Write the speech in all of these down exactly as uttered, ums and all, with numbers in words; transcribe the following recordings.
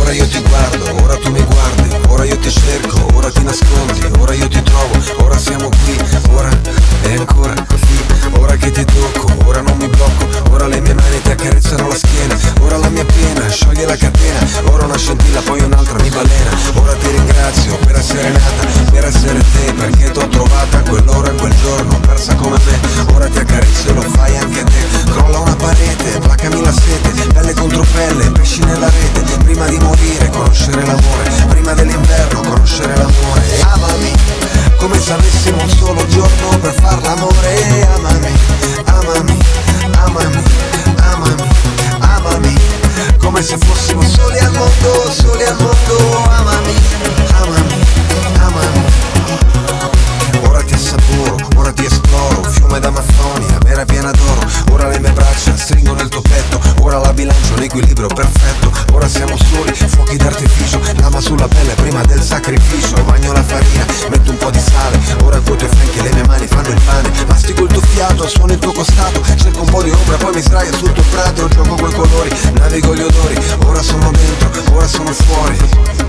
ora io ti guardo, ora tu mi guardi, ora io ti cerco, ora ti nascondi, ora io ti trovo, ora siamo qui, ora e ancora qui, ora che ti tocco, ora non mi blocco, ora le mie mani ti accarezzano la schiena, ora la mia pena scioglie la catena, ora una scintilla poi un'altra mi balena, ora ti ringrazio per essere nata, per essere te, perché t'ho trovata a quell'ora, quel giorno, persa come me, ora ti accarezzo e lo fai anche te, crolla una parete, placami la sete, pelle contro pelle, pesci nella rete, prima di morire conoscere l'amore, prima dell'inverno conoscere l'amore, e amami, come se avessimo un solo giorno per far l'amore, amami, amami, amami, amami, amami, come se fossimo soli al mondo, soli al mondo, amami, amami, amami. Ora ti assaporo, ora ti esploro, un fiume d'Amazzonia, vera piena d'oro, ora le mie braccia stringono il tuo petto, ora la bilancio in equilibrio perfetto, ora siamo soli, fuochi d'artificio, lama sulla pelle prima del sacrificio, bagno la farina, metto un po' di sale, ora coi tuoi fianchi le mie mani fanno il pane, mastico il tuo fiato, suono il tuo costato, cerco un po' di ombra, poi mi sdraio sul tuo prato, gioco coi colori, navigo gli odori, ora sono dentro, ora sono fuori.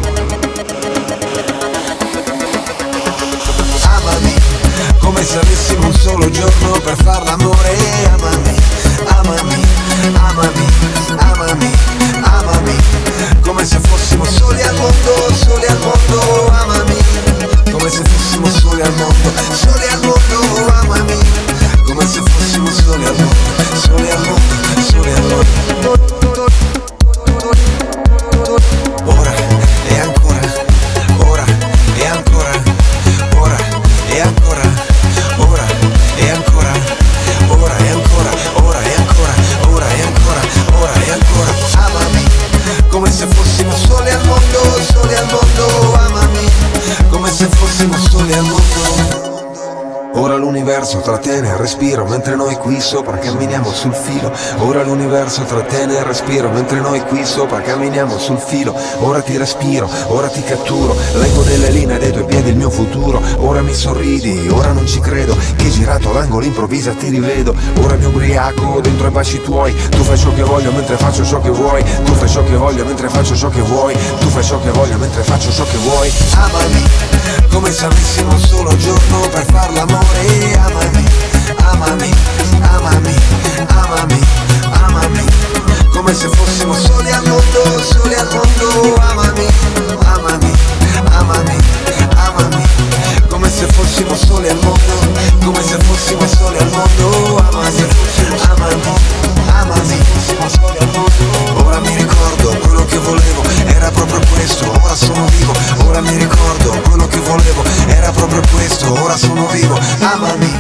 Amami, come se avessimo un solo giorno per far l'amore, amami, amami, amami, amami, amami, come se fossimo soli al mondo, soli al mondo, amami, come se fossimo soli al mondo, soli al mondo, amami, come se fossimo soli al mondo, soli al mondo, soli al mondo. Ora e ancora, ora e ancora, ora e ancora, ora e ancora, ora e ancora, ora e ancora, ora e ancora, ora e ancora, amami, come se fossimo soli al mondo, soli al mondo, amami, come se fossimo soli al mondo. Ora l'universo trattiene il respiro mentre noi qui sopra camminiamo sul filo. Ora l'universo trattiene il respiro mentre noi qui sopra camminiamo sul filo. Ora ti respiro, ora ti catturo, leggo nelle linee dei tuoi piedi il mio futuro. Ora mi sorridi, ora non ci credo che girato l'angolo improvvisa ti rivedo. Ora mi ubriaco dentro ai baci tuoi. Tu fai ciò che voglio mentre faccio ciò che vuoi. Tu fai ciò che voglio mentre faccio ciò che vuoi. Tu fai ciò che voglio mentre faccio ciò che vuoi. Amami, come se avessimo un solo giorno per far l'amore. Amami, amami, amami, amami, amami, come se fossimo soli al mondo, soli al mondo, amami, amami, amami, amami, come se fossimo soli al mondo, come se fossimo soli al mondo, amami, amami, amami, soli al mondo. Ora mi ricordo quello che volevo, era proprio questo, ora sono vivo. Ora mi ricordo quello che volevo, era proprio questo, ora sono vivo. Amami,